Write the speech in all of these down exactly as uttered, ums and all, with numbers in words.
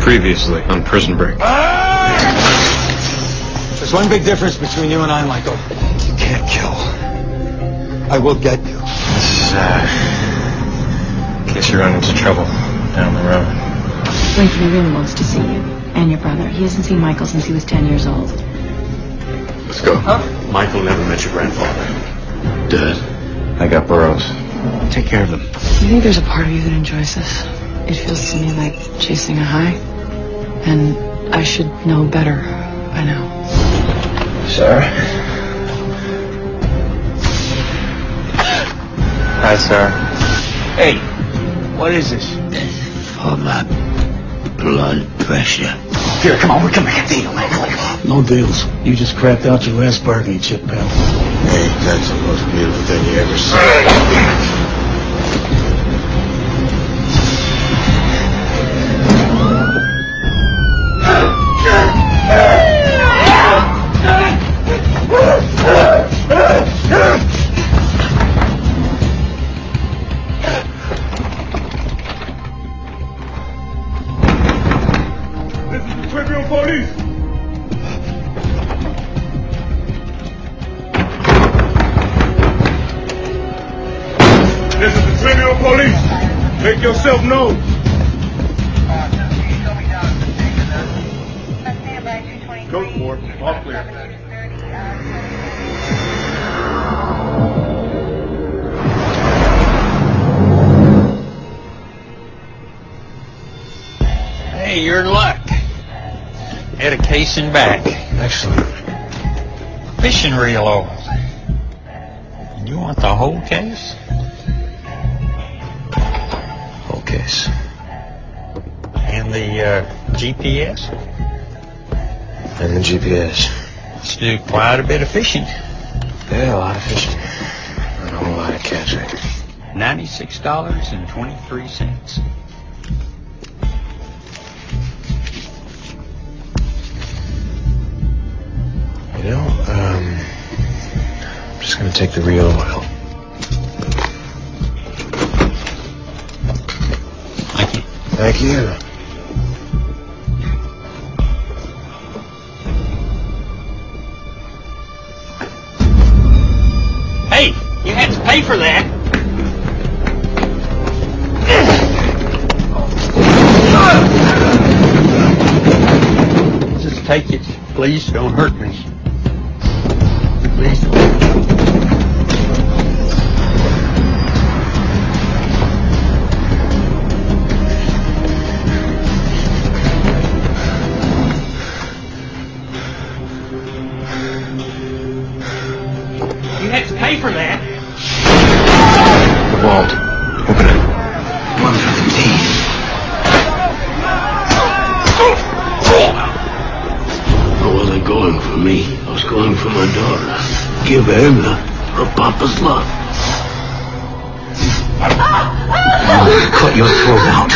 Previously on Prison Break. There's one big difference between you and I, Michael. You can't kill. I will get you. This is, uh... in case you run into trouble down the road. Lincoln really wants to see you. And your brother. He hasn't seen Michael since he was ten years old. Let's go. Huh? Michael never met your grandfather. Dad, I got Burroughs. Take care of them. You think there's a part of you that enjoys this? It feels to me like chasing a high. And I should know better by now. Sarah? Hi, Sarah. Hey, what is this? For my blood pressure. Here, come on, we can make a deal, Michael. No deals. You just crapped out your last bargaining chip, pal. Hey, that's the most beautiful thing you ever saw. Police! This is the Tribune Police. Make yourself known. Go for it. All clear. Hey, you're in luck. Had a case in back. Excellent. Fishing reel oil. And you want the whole case? Whole case. And the uh, G P S? And the G P S. Let's do quite a bit of fishing. Yeah, a lot of fishing. And a whole lot of catching. ninety-six dollars and twenty-three cents. You know, um, I'm just gonna take the real oil. Thank you. Thank you. Hey, you had to pay for that. Just take it. Please don't hurt me. Please. You had to pay for that. The vault. Open it. One for the team. I wasn't going for me. I was going for my daughter. Give her the, her papa's love. I'll cut your throat out.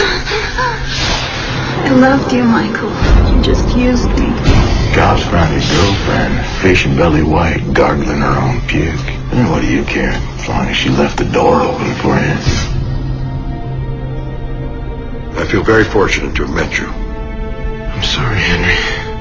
I loved you, Michael. You just used me. Cops found his girlfriend, fishing belly white, gargling her own puke. And what do you care? As long as she left the door open for you. I feel very fortunate to have met you. I'm sorry, Henry.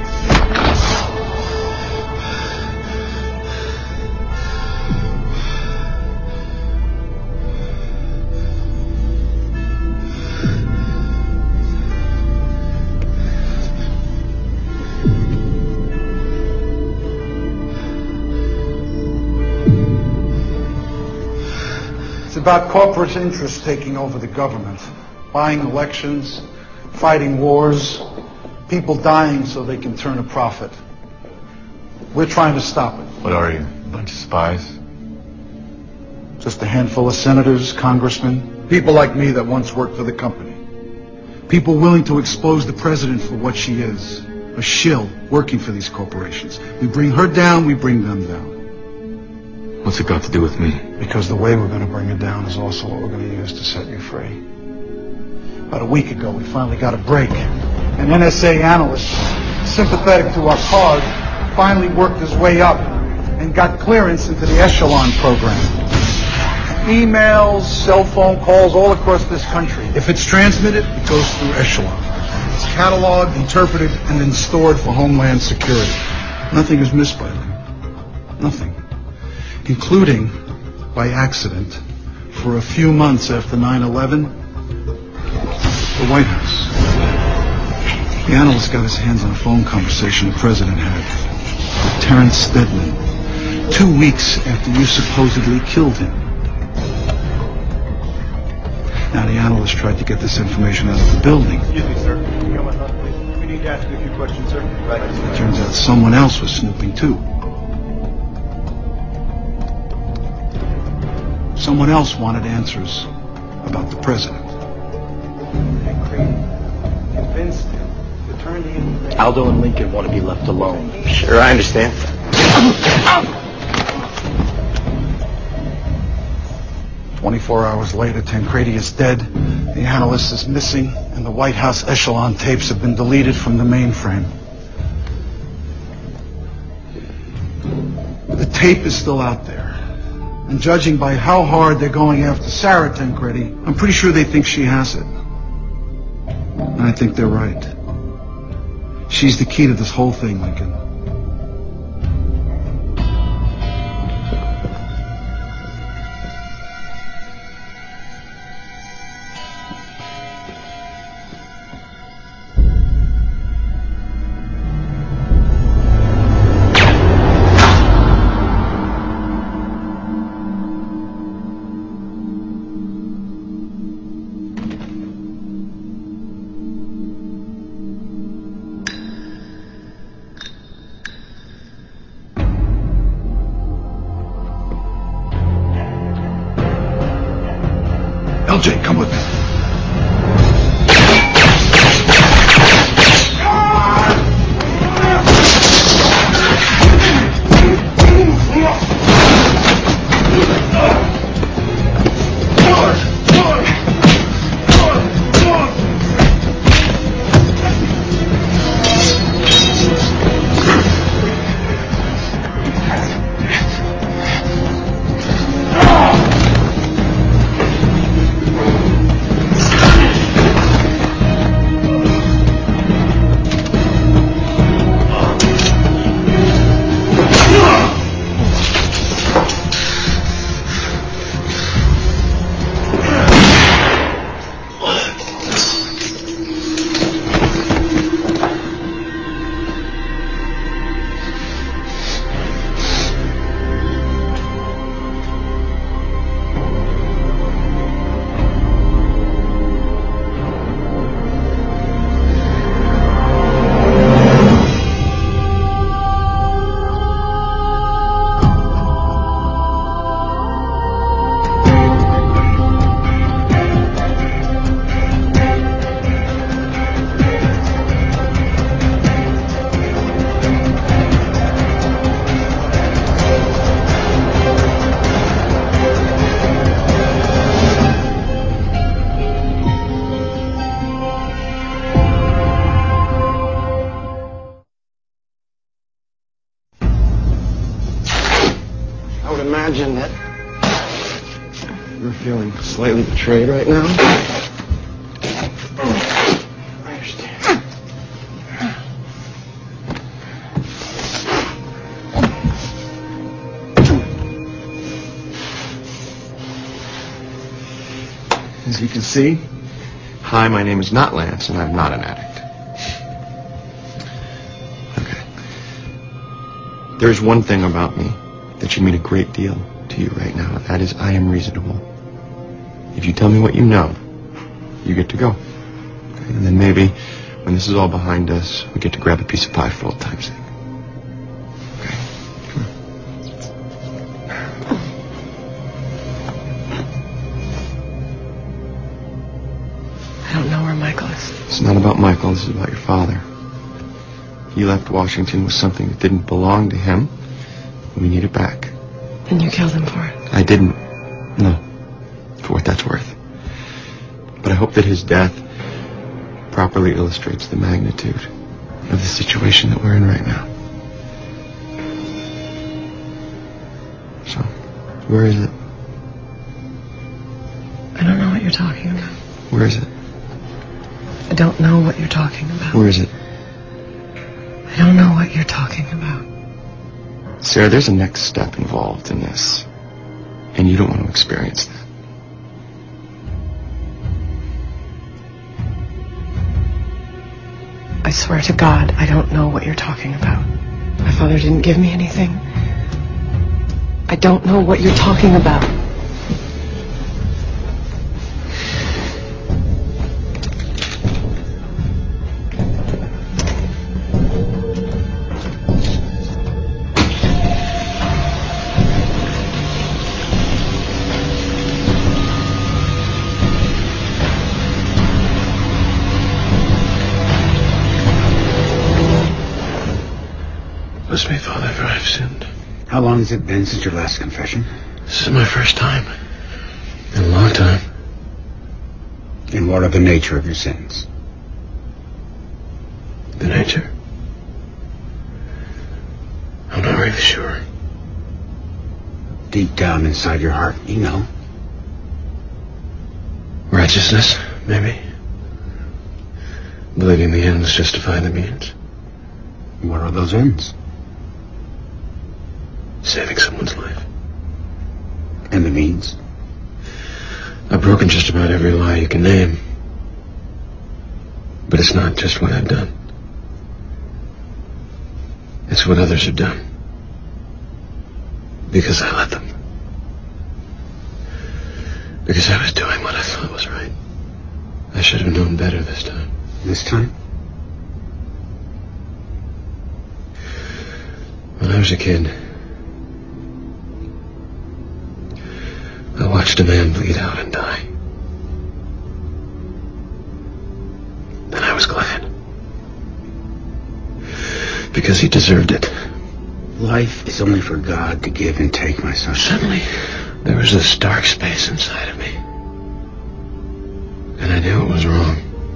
It's about corporate interests taking over the government, buying elections, fighting wars, people dying so they can turn a profit. We're trying to stop it. What are you? A bunch of spies? Just a handful of senators, congressmen, people like me that once worked for the company. People willing to expose the president for what she is, a shill working for these corporations. We bring her down, we bring them down. What's it got to do with me? Because the way we're going to bring her down is also what we're going to use to set you free. About a week ago, we finally got a break. An N S A analyst, sympathetic to our cause, finally worked his way up and got clearance into the Echelon program. Emails, cell phone calls all across this country. If it's transmitted, it goes through Echelon. cataloged, interpreted, and then stored for Homeland Security. Nothing is missed by them. Nothing. Including, by accident, for a few months after nine eleven, the White House. The analyst got his hands on a phone conversation the president had with Terrence Steadman two weeks after you supposedly killed him. Now, the analyst tried to get this information out of the building. Excuse me, sir. Can you come on, please? We need to ask you a few questions, sir. Right. It turns out someone else was snooping, too. Someone else wanted answers about the president. Convinced him to turn the information. Aldo and Lincoln want to be left alone. Sure, I understand. Twenty-four hours later, Tancredi is dead, the analyst is missing, and the White House echelon tapes have been deleted from the mainframe. The tape is still out there. And judging by how hard they're going after Sarah Tancredi, I'm pretty sure they think she has it. And I think they're right. She's the key to this whole thing, Lincoln. L J, come with me. I would imagine that you're feeling slightly betrayed right now. I understand. As you can see, hi, my name is not Lance, and I'm not an addict. Okay. There's one thing about me that should mean a great deal to you right now. That is, I am reasonable. If you tell me what you know, you get to go. Okay? And then maybe, when this is all behind us, we get to grab a piece of pie for old time's sake. Okay? Come on. I don't know where Michael is. It's not about Michael. This is about your father. He left Washington with something that didn't belong to him. We need it back. And you killed him for it? I didn't. No. For what that's worth. But I hope that his death properly illustrates the magnitude of the situation that we're in right now. So, where is it? I don't know what you're talking about. Where is it? I don't know what you're talking about. Where is it? I don't know what you're talking about. Sarah, there's a next step involved in this, and you don't want to experience that. I swear to God, I don't know what you're talking about. My father didn't give me anything. I don't know what you're talking about. Bless me, Father, for I have sinned. How long has it been since your last confession? This is my first time. In a long time. And what are the nature of your sins? The nature? I'm not really sure. Deep down inside your heart, you know. Righteousness, maybe. Believing the ends justify the means. What are those ends? Saving someone's life. And the means? I've broken just about every lie you can name. But it's not just what I've done. It's what others have done. Because I let them. Because I was doing what I thought was right. I should have known better this time. This time? When I was a kid, I watched a man bleed out and die. And I was glad. Because he deserved it. Life is only for God to give and take, my son. Suddenly, there was this dark space inside of me. And I knew it was wrong.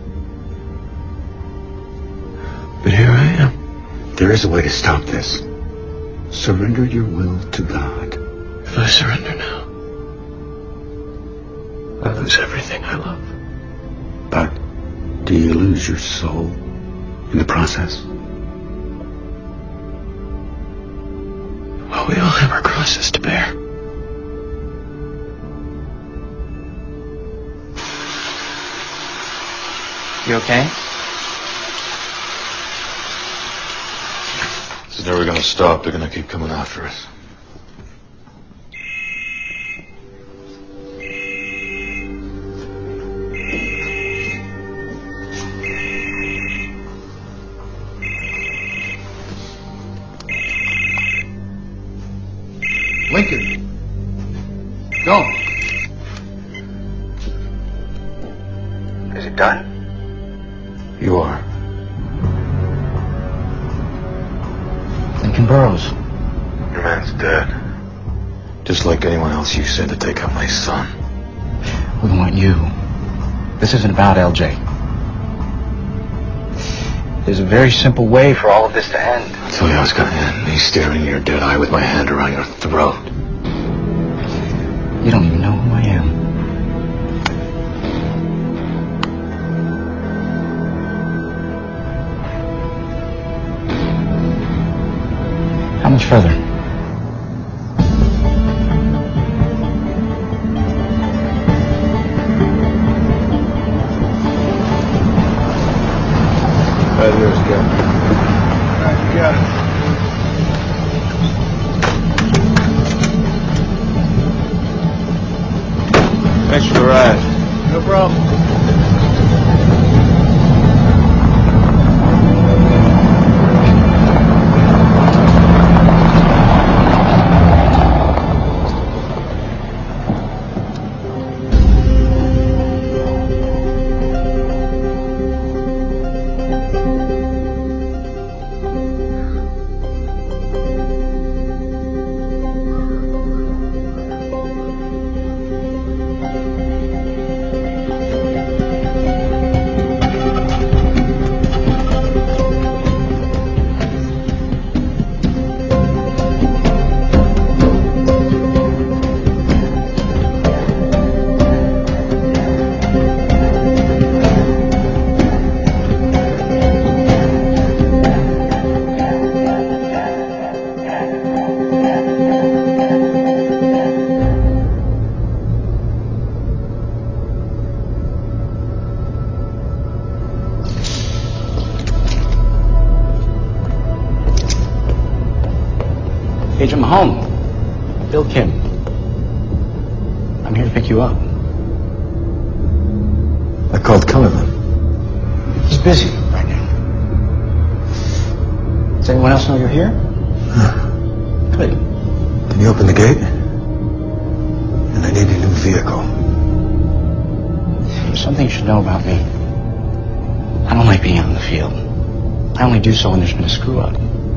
But here I am. There is a way to stop this. Surrender your will to God. If I surrender now, I lose everything I love. But do you lose your soul in the process? Well, we all have our crosses to bear. You okay? This is never gonna stop. They're gonna keep coming after us. Lincoln. Don't. Is it done? You are. Lincoln Burrows. Your man's dead. Just like anyone else you said to take out my son. We want you. This isn't about L J. There's a very simple way for all of this to end. I'll tell you how it's gonna end. Me staring in your dead eye with my hand around your throat. You don't even know who I am. How much further? Right here's Captain. All right, you got it. Thanks for the ride. No problem. home. Bill Kim. I'm here to pick you up. I called Kellerman. He's busy right now. Does anyone else know you're here? Huh. Good. Can you open the gate? And I need a new vehicle. There's something you should know about me. I don't like being out in the field. I only do so when there's been a screw-up.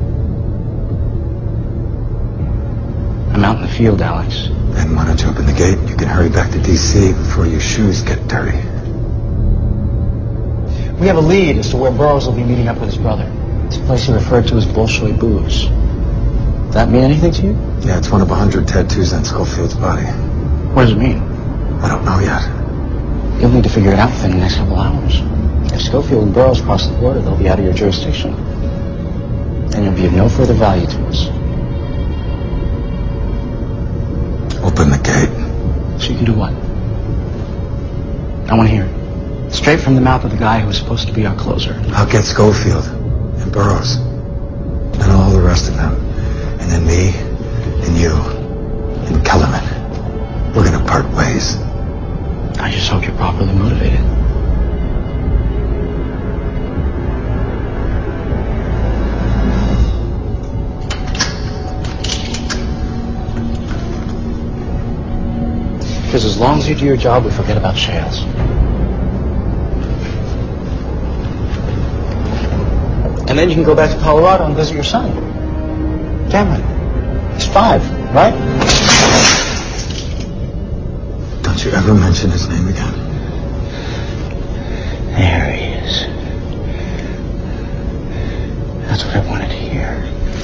I'm out in the field, Alex. Then why don't you open the gate? You can hurry back to D C before your shoes get dirty. We have a lead as to where Burroughs will be meeting up with his brother. It's a place he referred to as Bolshoi Booze. Does that mean anything to you? Yeah, it's one of a hundred tattoos on Schofield's body. What does it mean? I don't know yet. You'll need to figure it out within the next couple hours. If Schofield and Burroughs cross the border, they'll be out of your jurisdiction. And you'll be of no further value to us. Open the gate. So you can do what? I want to hear it. Straight from the mouth of the guy who was supposed to be our closer. I'll get Schofield and Burroughs and all the rest of them. And then me and you and Kellerman. We're gonna part ways. I just hope you're properly motivated. Because as long as you do your job, we forget about Shales. And then you can go back to Colorado and visit your son. Cameron. He's five, right? Don't you ever mention his name again. There he is. That's what I wanted to hear.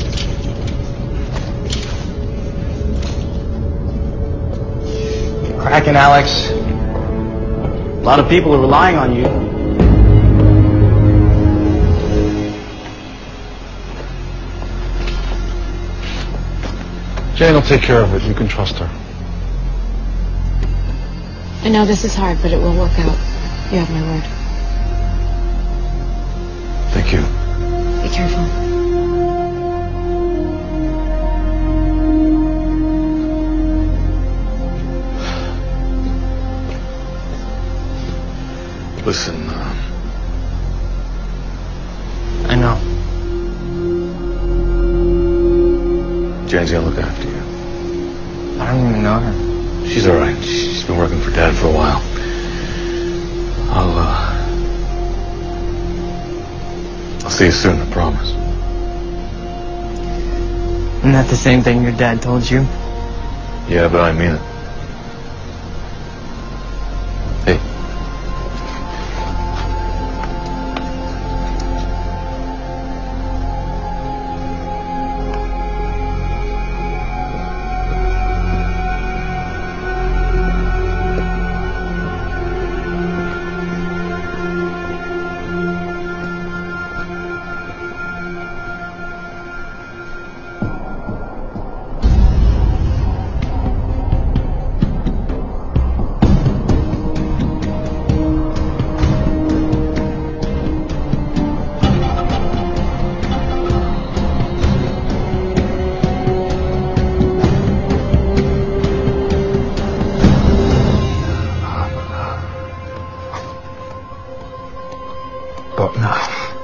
You're cracking, Alex. A lot of people are relying on you. Jane will take care of it. You can trust her. I know this is hard, but it will work out. You have my word. Thank you. Be careful. Listen, uh, I know. Jane's gonna look after you. I don't even know her. She's all right. She's been working for Dad for a while. I'll, uh... I'll see you soon, I promise. Isn't that the same thing your dad told you? Yeah, but I mean it. Hey. But now.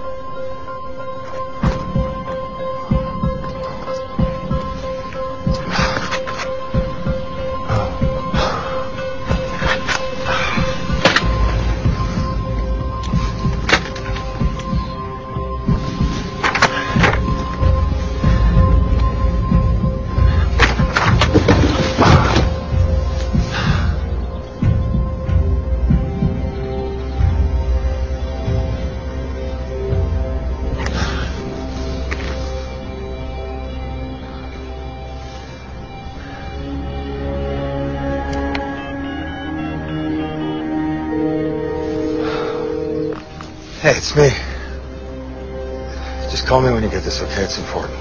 Hey, it's me. Just call me when you get this, okay? It's important.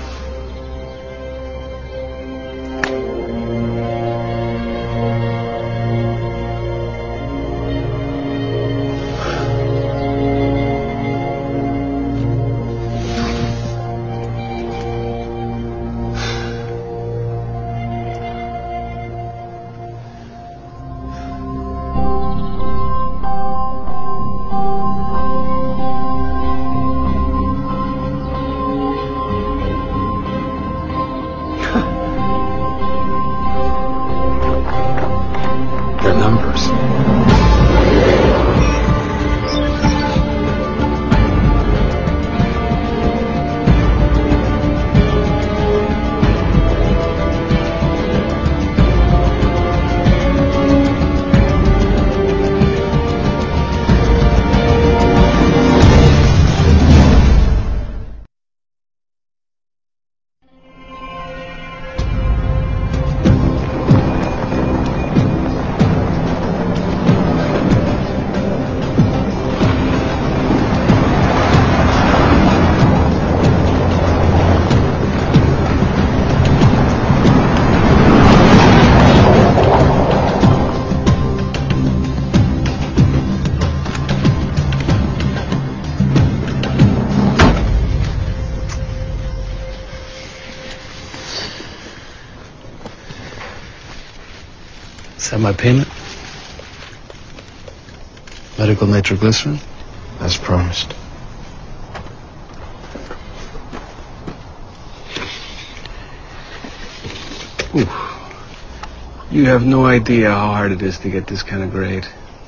Got my payment? Medical nitroglycerin? As promised. Ooh. You have no idea how hard it is to get this kind of grade.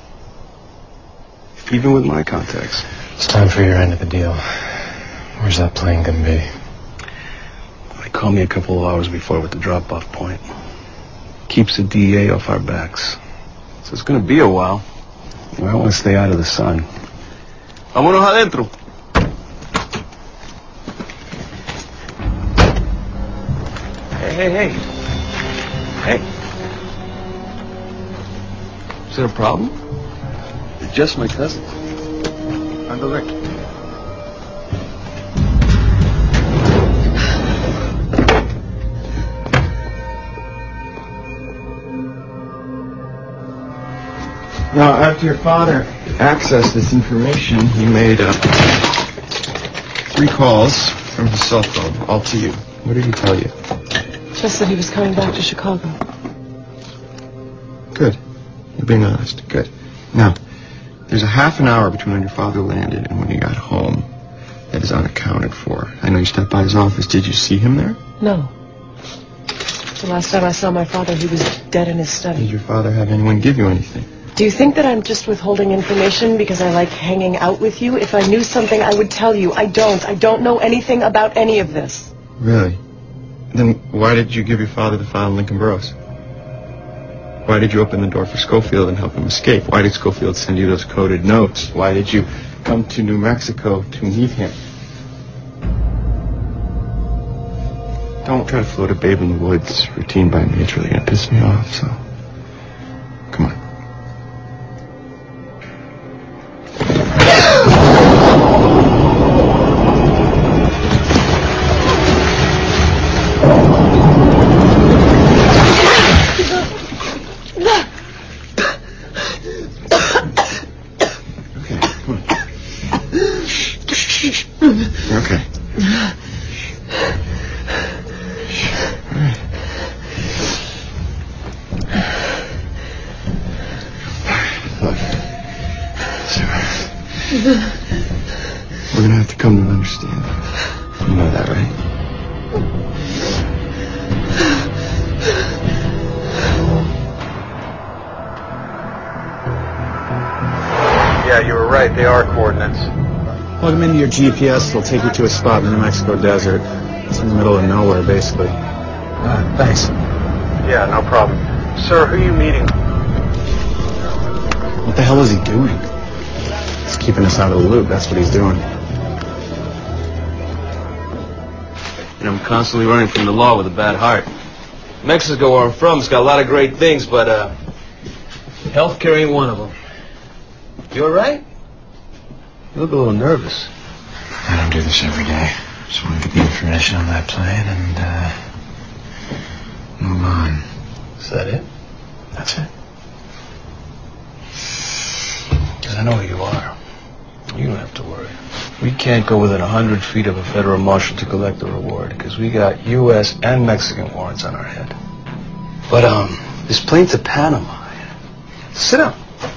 Even with my contacts. It's time for your end of the deal. Where's that plane gonna be? They call me a couple of hours before with the drop-off point. Keeps the D E A off our backs. So it's gonna be a while. I want to stay out of the sun. Vámonos adentro. Hey, hey, hey. Hey. Is there a problem? They're just my cousins. Andale. Now, after your father accessed this information, he made uh, three calls from his cell phone, all to you. What did he tell you? Just that he was coming back to Chicago. Good. You're being honest. Good. Now, there's a half an hour between when your father landed and when he got home that is unaccounted for. I know you stepped by his office. Did you see him there? No. The last time I saw my father, he was dead in his study. Did your father have anyone give you anything? Do you think that I'm just withholding information because I like hanging out with you? If I knew something, I would tell you. I don't. I don't know anything about any of this. Really? Then why did you give your father the file in Lincoln Burrows? Why did you open the door for Schofield and help him escape? Why did Schofield send you those coded notes? Why did you come to New Mexico to meet him? Don't try to float a babe in the woods. Routine by me, it's really going to piss me off, so... Come on. Okay. Look, Sarah, we're gonna have to come to an understanding. You know that, right? Yeah, you were right. They are coordinates. Plug them into your G P S. They'll take you to a spot in the New Mexico desert. It's in the middle of nowhere, basically. Uh, thanks. Yeah, no problem. Sir, who are you meeting? What the hell is he doing? He's keeping us out of the loop. That's what he's doing. And I'm constantly running from the law with a bad heart. Mexico, where I'm from, has got a lot of great things, but, uh, healthcare ain't one of them. You all right? You look a little nervous. I don't do this every day. Just want to get the information on that plane and, uh, move on. Is that it? That's it. Because I know who you are. You don't have to worry. We can't go within a hundred feet of a federal marshal to collect the reward, because we got U S and Mexican warrants on our head. But, um, this plane to Panama. Sit down.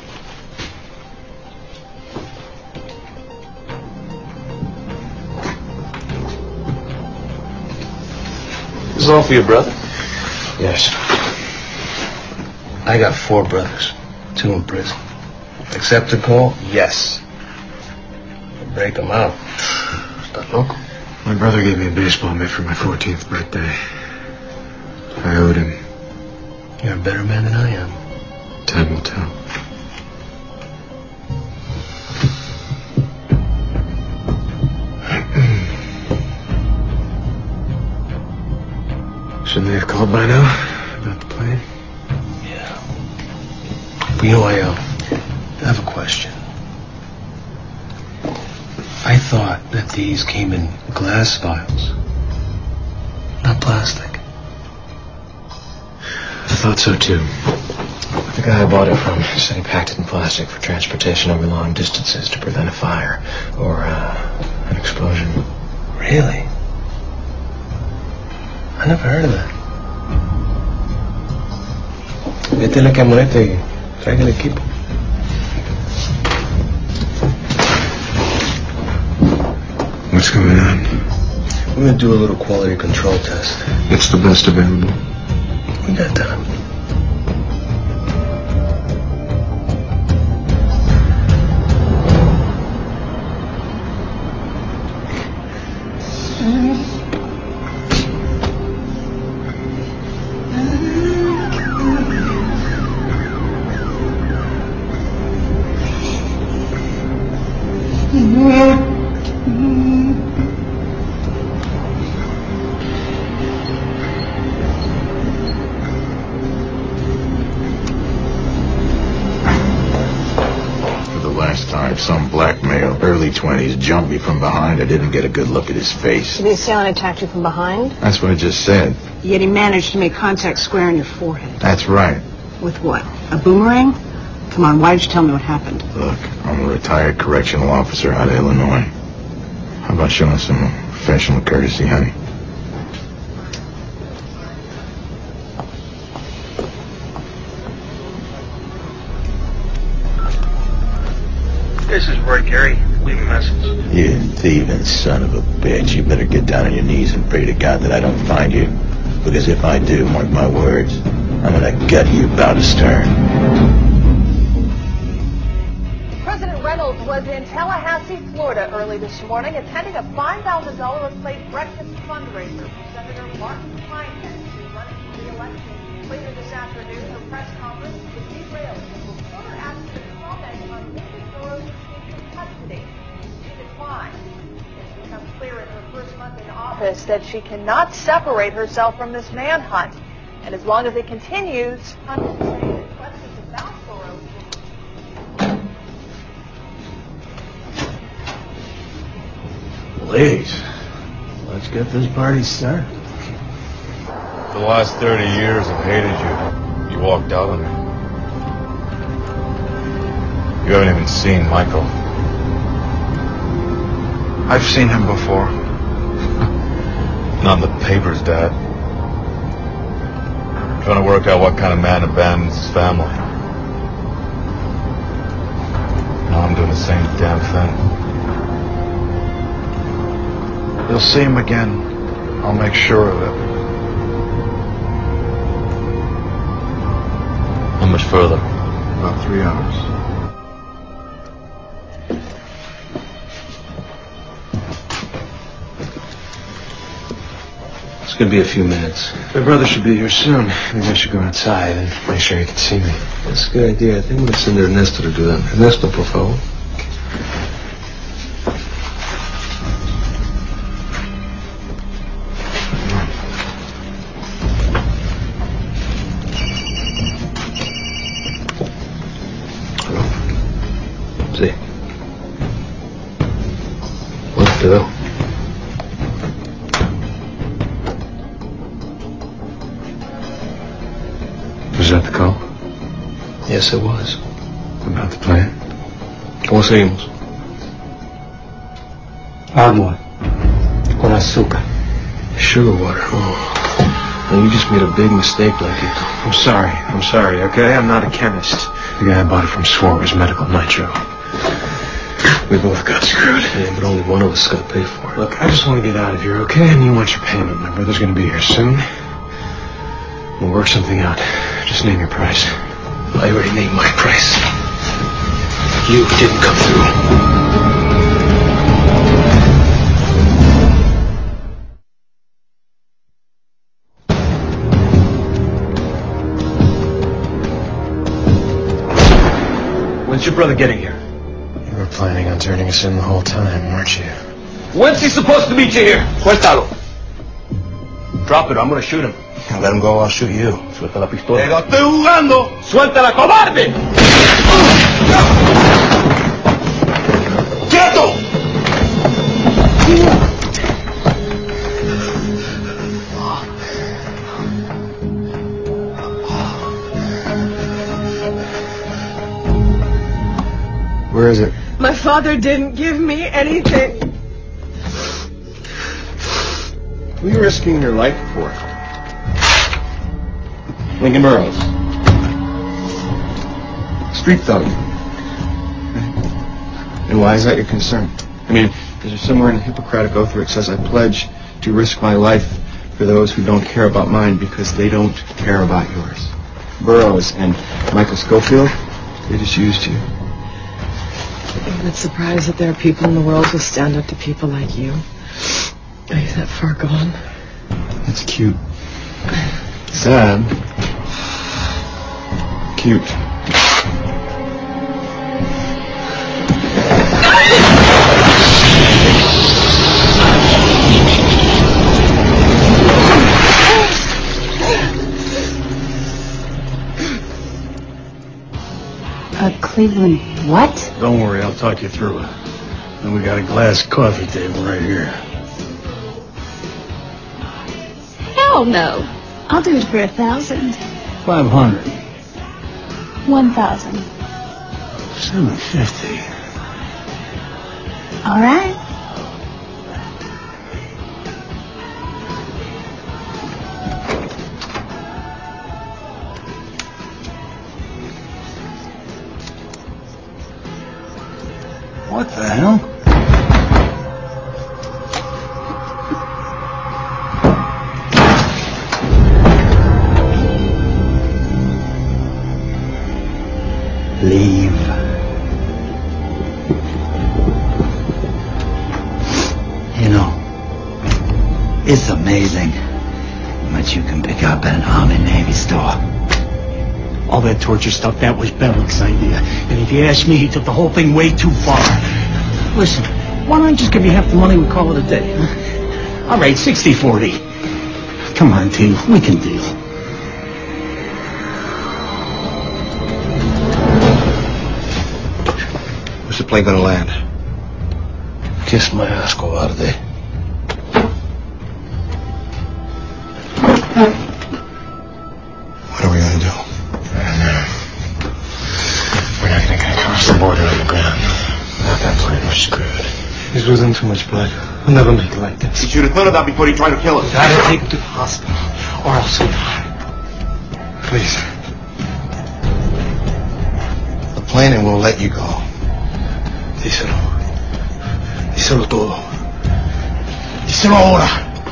This is all for your brother? Yes. I got four brothers, two in prison. Accept the call? Yes. Break them out. Está loco? My brother gave me a baseball mitt for my fourteenth birthday. I owed him. You're a better man than I am. Time will tell. Shouldn't they have called by now about the plane? Yeah. But you know, I, uh, I have a question. I thought that these came in glass vials, not plastic. I thought so too. The guy I bought it from said he packed it in plastic for transportation over long distances to prevent a fire or uh, an explosion. Really? I never heard of that. Vete a la camioneta y traiga el equipo. What's going on? We're gonna do a little quality control test. It's the best available. We got time. Some black male, early twenties, jumped me from behind. I didn't get a good look at his face. The assailant attacked you from behind? That's what I just said. Yet he managed to make contact square in your forehead. That's right. With what? A boomerang? Come on, why did you tell me what happened? Look, I'm a retired correctional officer out of Illinois. How about showing some professional courtesy, honey? This is Roy Carey. Leave a message. You thieving son of a bitch. You better get down on your knees and pray to God that I don't find you. Because if I do, mark my words, I'm gonna gut you bow to stern. President Reynolds was in Tallahassee, Florida early this morning attending a five thousand dollars a plate breakfast fundraiser for Senator Martin Kleinman, who's running for re-election. Later this afternoon, her press conference was derailed as a reporter asked her to comment on Lindsay Burrows' escape from custody. She declined. It's become clear in her first month in office that she cannot separate herself from this manhunt. And as long as it continues, pundits say that questions about Burrows will... Ladies, let's get this party started. For the last thirty years, I've hated you. You walked out on me. You haven't even seen Michael. I've seen him before. Not in the papers, Dad. Trying to work out what kind of man abandons his family. Now I'm doing the same damn thing. You'll see him again. I'll make sure of it. How much further? About three hours. It's gonna be a few minutes. My brother should be here soon. Maybe I should go outside and Make sure you can see me. That's a good idea. I think I'm gonna send Ernesto to do that. Ernesto, por favor. Sí. Bueno, te veo. Was that the call? Yes, it was. About the plan? ¿Cómo seguimos? Agua. Con azúcar. Sugar water. Oh. Now you just made a big mistake, Blackie. I'm sorry. I'm sorry, okay? I'm not a chemist. The guy I bought it from swore it was medical nitro. We both got screwed. Yeah, but only one of us got paid for it. Look, I just want to get out of here, okay? And you want your payment. My brother's going to be here soon. We'll work something out. Just name your price. I already named my price. You didn't come through. When's your brother getting here? You were planning on turning us in the whole time, weren't you? When's he supposed to meet you here? Suéltalo. Drop it, or I'm gonna shoot him. Let him go, I'll shoot you. Suelta la pistola. ¡Te lo estoy jugando! ¡Suéltala, cobarde! ¡Quieto! Where is it? My father didn't give me anything. Who are you risking your life for? Lincoln Burrows. street thug. And why is that your concern? I mean, is there somewhere in the Hippocratic Oath where it says I pledge to risk my life for those who don't care about mine because they don't care about yours? Burroughs and Michael Scofield, they just used you. I'm not surprised that there are people in the world who stand up to people like you. Are you that far gone? It's cute. Sad. Cute. Uh, Cleveland, what? Don't worry, I'll talk you through it. And we got a glass coffee table right here. Hell no. I'll do it for a thousand. Five hundred. One thousand. Seven fifty. All right. What the hell? Leave. You know, it's amazing how much you can pick up at an Army Navy store. All that torture stuff, that was Bellick's idea. And if you ask me, he took the whole thing way too far. Listen, why don't I just give you half the money, we call it a day, huh? All right, sixty forty. Come on, T, we can deal. Where's the plane gonna land? Kiss my ass, go out of there. What are we gonna do? We're not gonna get across the border on the ground. Not that plane, we're screwed. He's losing too much blood. We'll never make it like this. He should have thought of that before he tried to kill us. Gotta take him to the hospital, or else we die. Please. The plane and we'll let you go. Díselo. Díselo todo. Díselo ahora.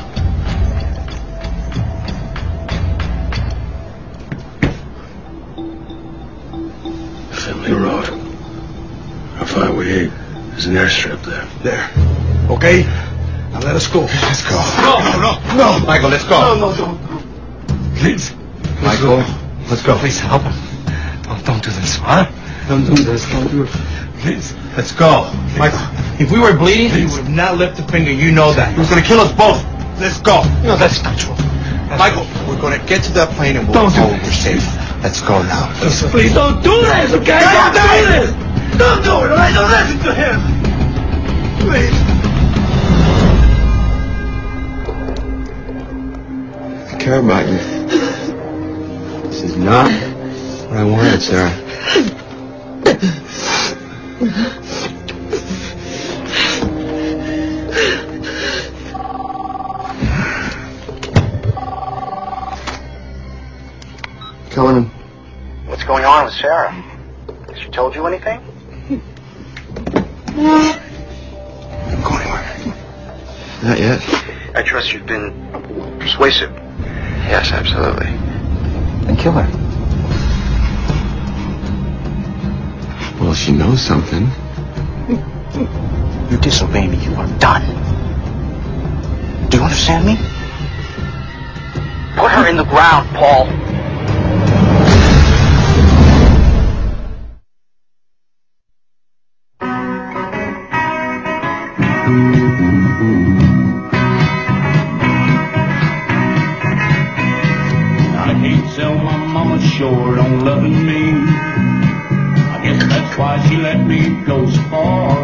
Family Road. How far we eight? There's an airstrip there. There. Okay? Now let us go. Let's go. No, no, no. No. Michael, let's go. No, no, don't. Please. Michael, let's go. Please help him. Don't, don't do this, huh? Don't do this. Don't do it. Please. Let's go. Michael, if we were bleeding, you would have not left a finger. You know that. He was gonna kill us both. Let's go. No, that's not true. That's Michael, we're gonna get to that plane and we'll Don't do go. it. We're safe. Let's go now. Listen, please don't do this, okay? Don't do this! Don't do it, all right? Don't listen to him. Please. I care about you. This is not what I wanted, Sarah. Cullinan. What's going on with Sarah? Has she told you anything? Don't go anywhere. Not yet. I trust you've been persuasive. Yes, absolutely. Then kill her. Well, she knows something. You disobey me, you are done. Do you understand me? Put her in the ground, Paul. I can't sell my mama short on loving me. I guess that's why she let me go so far.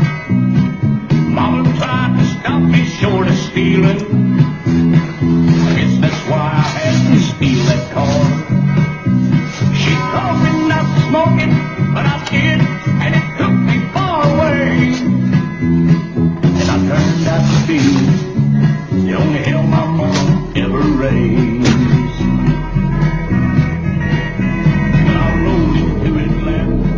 Mama tried to stop me short of stealing. I guess that's why I had to steal that car. She told me not to smoke it, but I did, and it took me far away. And I turned out to be the only hell my mama ever raised. And I rolled into Atlanta.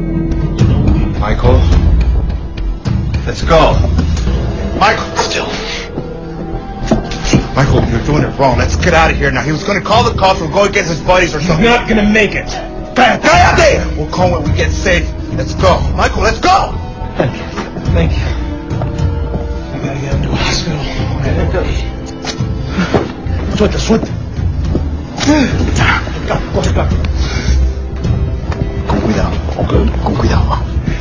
wrong. Let's get out of here now. He was going to call the cops or go against his buddies or something. He's not gonna make it. Cállate! We'll call when we get safe. Let's go. Michael, let's go! Thank you. Thank you. I gotta get him to a hospital. Suelta, suelta. Go, go, go. Con cuidado. Okay. Con cuidado.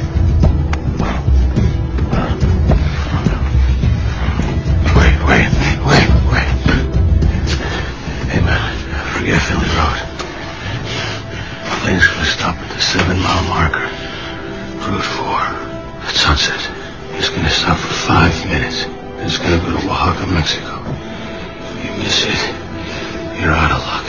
Wait, wait, wait, wait. Hey, man, forget Philly Road. Plane's gonna stop at the seven-mile marker. Route four. At sunset. It's gonna stop for five minutes. It's gonna go to Oaxaca, Mexico. You miss it, you're out of luck.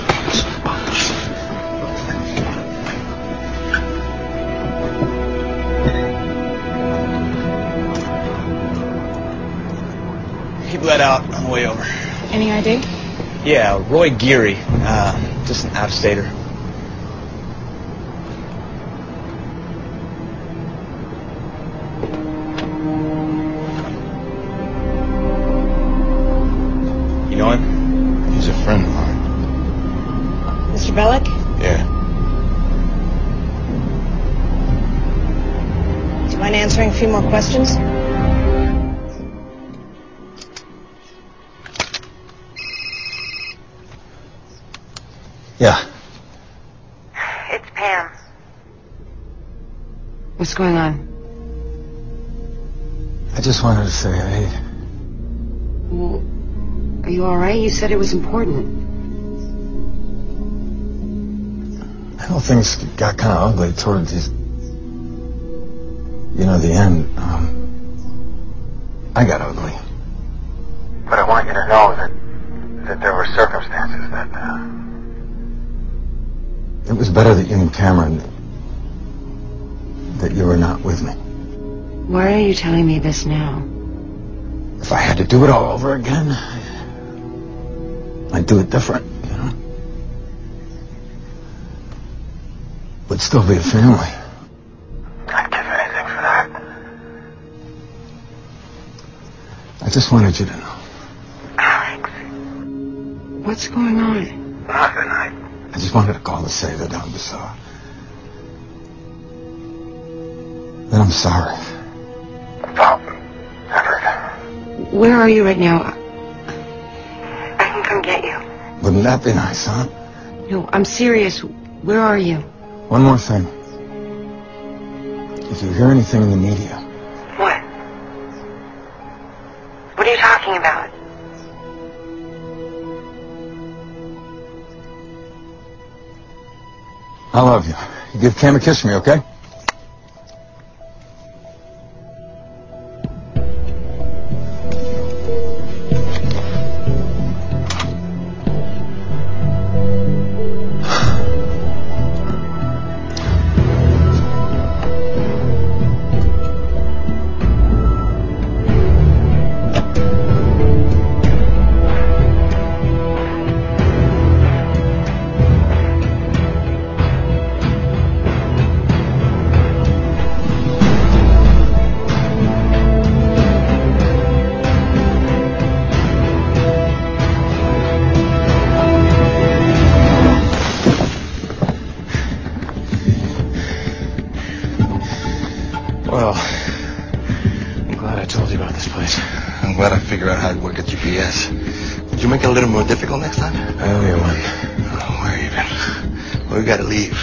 He bled out on the way over. Any I D? Yeah, Roy Geary. Uh, just an out-of-stater. You know him? He's a friend of mine. Mister Bellick? Yeah. Do you mind answering a few more questions? Yeah. It's Pam. What's going on? I just wanted to say hey. Well, are you all right? You said it was important. I know things got kind of ugly towards the, you know, the end. Um, I got ugly. But I want you to know that that there were circumstances that. Uh, It was better that you and Cameron, that you were not with me. Why are you telling me this now? If I had to do it all over again, I'd do it different, you know? We'd still be a family. I'd give anything for that. I just wanted you to know. Alex. What's going on? Nothing. I, I just wanted to call to say that I'm so... that I'm sorry. About everything. Where are you right now? I can come get you. Wouldn't that be nice, huh? No, I'm serious. Where are you? One more thing. If you hear anything in the media... What? What are you talking about? I love you. You give Cam a kiss for me, okay? Well, I'm glad I told you about this place. I'm glad I figured out how to work a G P S. Did you make it a little more difficult next time? I owe you one. Oh, where you been? Well, we gotta leave.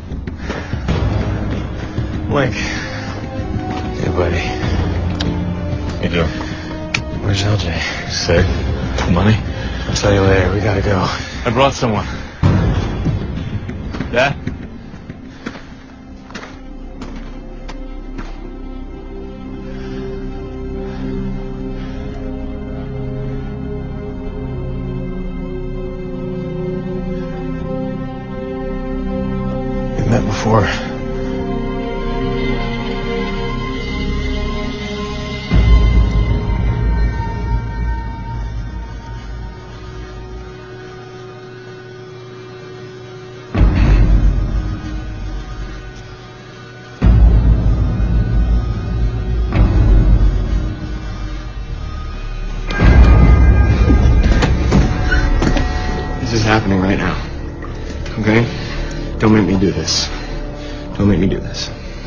Mike. Hey, buddy. You doing? Where's L J? Sick? Money? I'll tell you later. We gotta go. I brought someone. Dad? We met before. is happening right now. Okay? Don't make me do this. Don't make me do this.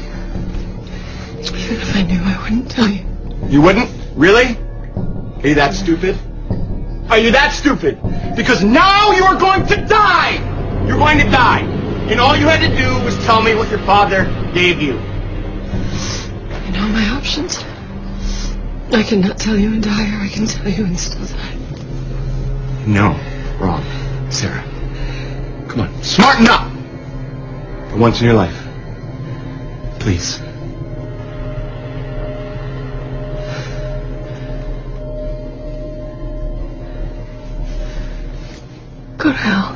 Even if I knew, I wouldn't tell you. You wouldn't? Really? Are you that stupid? Are you that stupid? Because now you are going to die! You're going to die. And all you had to do was tell me what your father gave you. You know my options. I can not tell you and die, or I can tell you and still die. No. Wrong. Sarah. Come on. Smarten up! For once in your life. Please. Go to hell.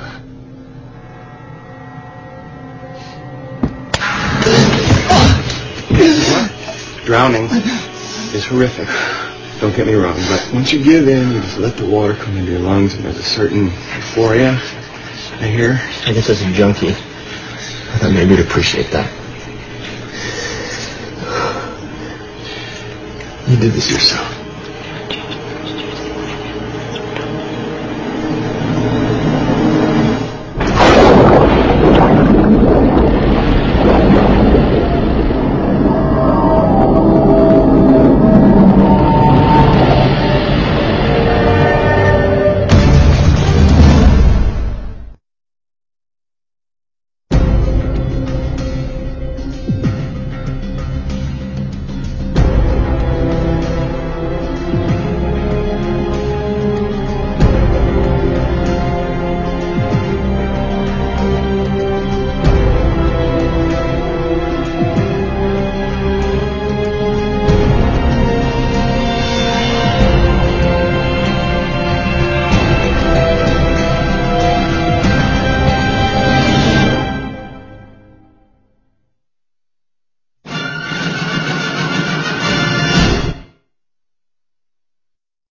Drowning is horrific. Don't get me wrong, but once you give in, you just let the water come into your lungs, and there's a certain euphoria. I hear. I guess as a junkie, I thought maybe you'd appreciate that. You did this yourself.